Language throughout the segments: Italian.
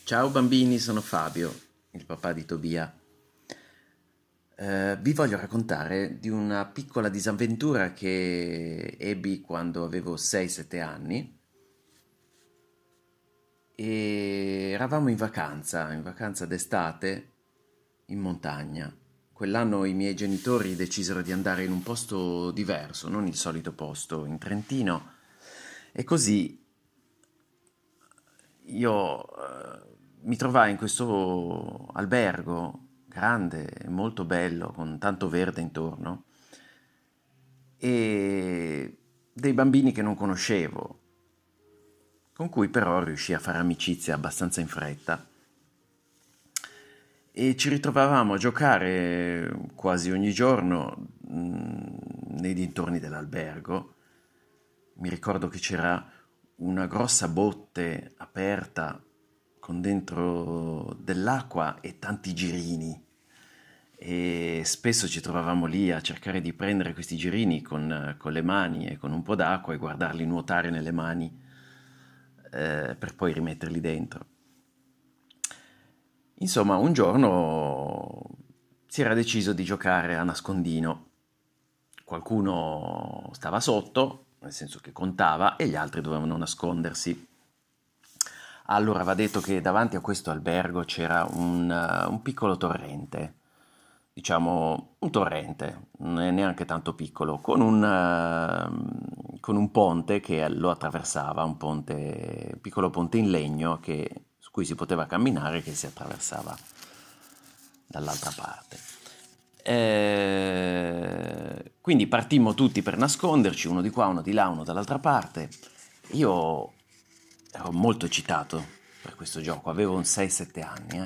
Ciao bambini, sono Fabio, il papà di Tobia. Vi voglio raccontare di una piccola disavventura che ebbi quando avevo 6-7 anni e eravamo in vacanza d'estate in montagna. Quell'anno i miei genitori decisero di andare in un posto diverso, non il solito posto, in Trentino, e così io mi trovai in questo albergo grande e molto bello, con tanto verde intorno, e dei bambini che non conoscevo, con cui però riuscii a fare amicizia abbastanza in fretta. E ci ritrovavamo a giocare quasi ogni giorno nei dintorni dell'albergo. Mi ricordo che c'era una grossa botte aperta con dentro dell'acqua e tanti girini e spesso ci trovavamo lì a cercare di prendere questi girini con le mani e con un po' d'acqua e guardarli nuotare nelle mani per poi rimetterli dentro. Insomma, un giorno si era deciso di giocare a nascondino. Qualcuno stava sotto, nel senso che contava, e gli altri dovevano nascondersi. Allora, va detto che davanti a questo albergo c'era un piccolo torrente, diciamo un torrente, non è neanche tanto piccolo, con un ponte che lo attraversava, un piccolo ponte in legno su cui si poteva camminare, che si attraversava dall'altra parte. Quindi partimmo tutti per nasconderci, uno di qua, uno di là, uno dall'altra parte. Io ero molto eccitato per questo gioco, avevo un 6-7 anni.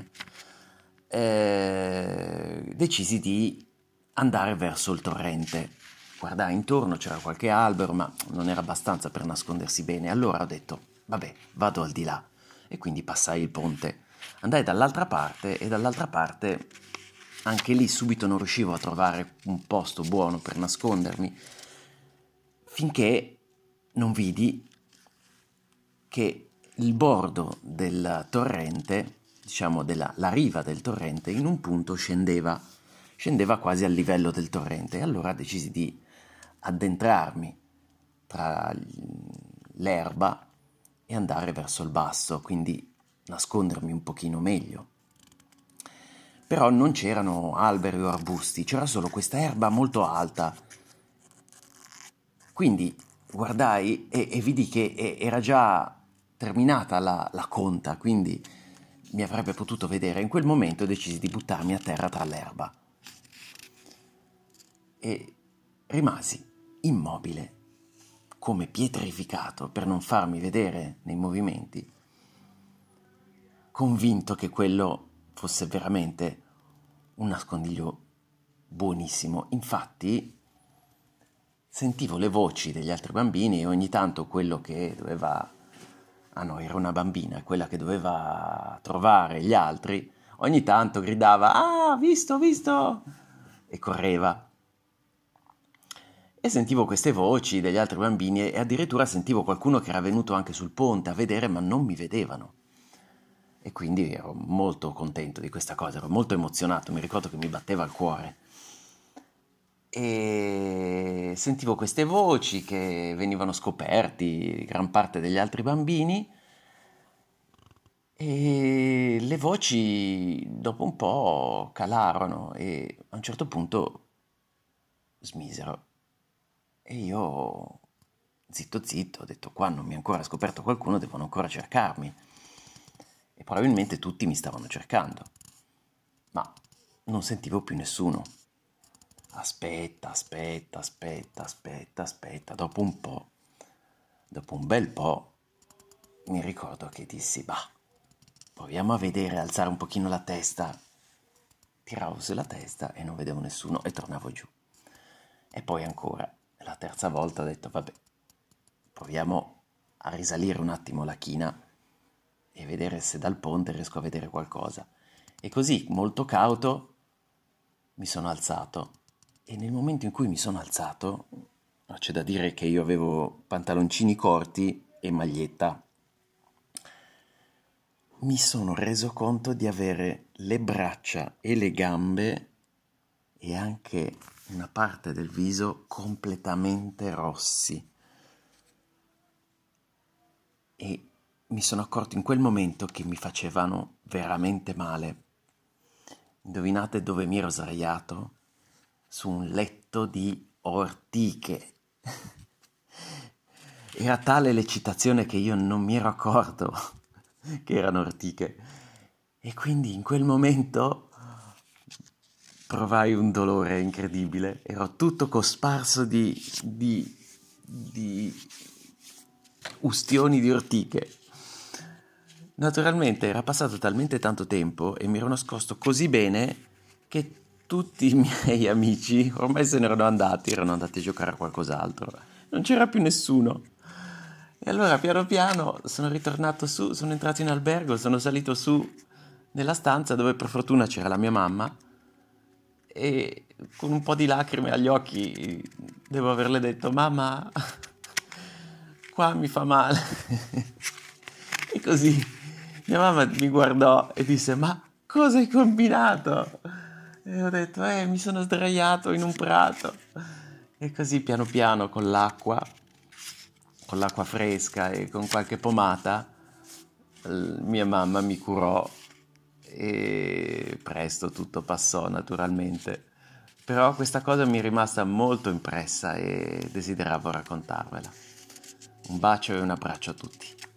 Decisi di andare verso il torrente. Guardai intorno, c'era qualche albero, ma non era abbastanza per nascondersi bene. Allora ho detto, vabbè, vado al di là. E quindi passai il ponte. Andai dall'altra parte e dall'altra parte anche lì subito non riuscivo a trovare un posto buono per nascondermi, finché non vidi che il bordo del torrente, diciamo la riva del torrente, in un punto scendeva quasi al livello del torrente. E allora decisi di addentrarmi tra l'erba e andare verso il basso, quindi nascondermi un pochino meglio. Però non c'erano alberi o arbusti, c'era solo questa erba molto alta. Quindi guardai e vidi che era già terminata la conta, quindi mi avrebbe potuto vedere. In quel momento decisi di buttarmi a terra tra l'erba e rimasi immobile, come pietrificato per non farmi vedere nei movimenti, convinto che quello fosse veramente un nascondiglio buonissimo. Infatti sentivo le voci degli altri bambini e ogni tanto quello che doveva... Ah no, era una bambina, quella che doveva trovare gli altri, ogni tanto gridava «Ah, visto, visto!» e correva. E sentivo queste voci degli altri bambini e addirittura sentivo qualcuno che era venuto anche sul ponte a vedere, ma non mi vedevano. E quindi ero molto contento di questa cosa, ero molto emozionato, mi ricordo che mi batteva il cuore. E sentivo queste voci che venivano scoperti gran parte degli altri bambini e le voci dopo un po' calarono e a un certo punto smisero. E io, zitto zitto, ho detto qua non mi ha ancora scoperto qualcuno, devono ancora cercarmi. E probabilmente tutti mi stavano cercando, ma non sentivo più nessuno. Aspetta. Dopo un bel po', mi ricordo che dissi, bah, proviamo a vedere, alzare un pochino la testa. Tiravo su la testa e non vedevo nessuno e tornavo giù. E poi ancora, la terza volta ho detto, vabbè, proviamo a risalire un attimo la china e vedere se dal ponte riesco a vedere qualcosa. E così, molto cauto, mi sono alzato e nel momento in cui mi sono alzato, c'è da dire che io avevo pantaloncini corti e maglietta, mi sono reso conto di avere le braccia e le gambe e anche una parte del viso completamente rossi. E mi sono accorto in quel momento che mi facevano veramente male. Indovinate dove mi ero sdraiato? Su un letto di ortiche. Era tale l'eccitazione che io non mi ero accorto che erano ortiche. E quindi in quel momento provai un dolore incredibile. Ero tutto cosparso di ustioni di ortiche. Naturalmente era passato talmente tanto tempo e mi ero nascosto così bene che tutti i miei amici ormai se ne erano andati a giocare a qualcos'altro. Non c'era più nessuno. E allora piano piano sono ritornato su, sono entrato in albergo, sono salito su nella stanza dove per fortuna c'era la mia mamma e con un po' di lacrime agli occhi devo averle detto: mamma, qua mi fa male. E così mia mamma mi guardò e disse: ma cosa hai combinato? E ho detto: mi sono sdraiato in un prato. E così piano piano con l'acqua fresca e con qualche pomata, mia mamma mi curò e presto tutto passò naturalmente. Però questa cosa mi è rimasta molto impressa e desideravo raccontarvela. Un bacio e un abbraccio a tutti.